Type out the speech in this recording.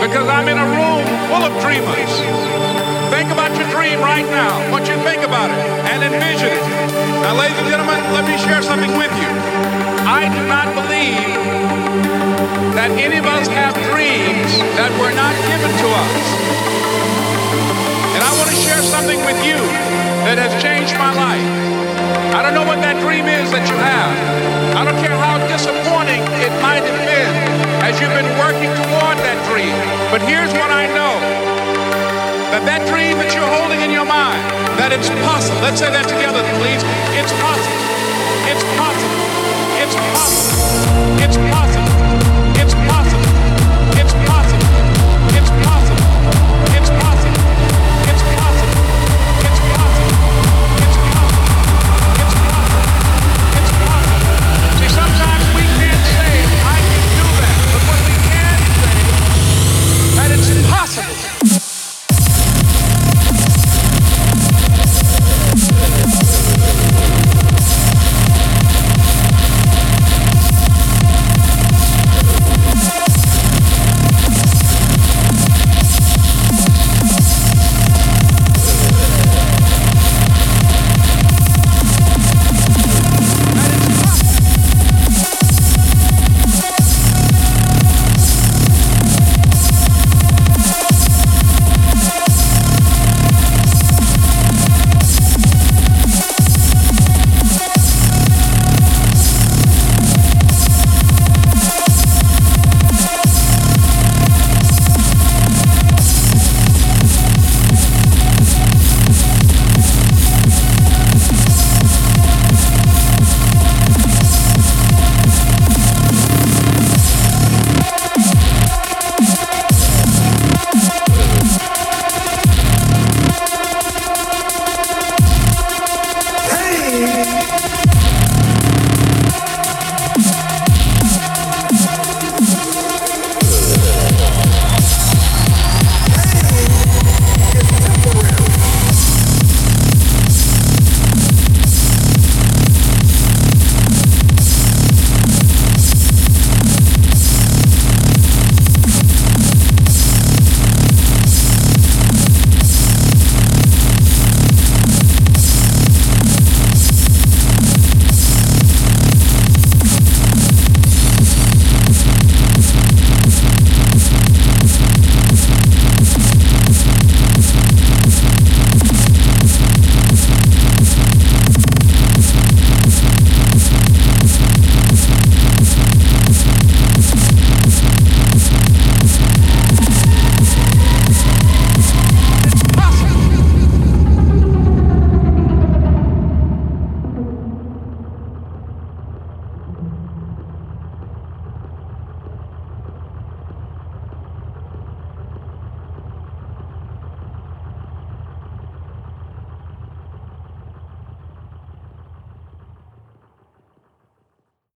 because I'm in a room full of dreamers. Think about your dream right now. I want you to think about it and envision it. Now, ladies and gentlemen, let me share something with you. I do not believe that any of us have dreams that were not given to us. And I want to share something with you that has changed my life. I don't know what that dream is that you have. I don't care how disappointing it might have been as you've been working toward that dream. But here's what I know. That dream that you're holding in your mind, that it's possible. Let's say that together, please. It's possible. It's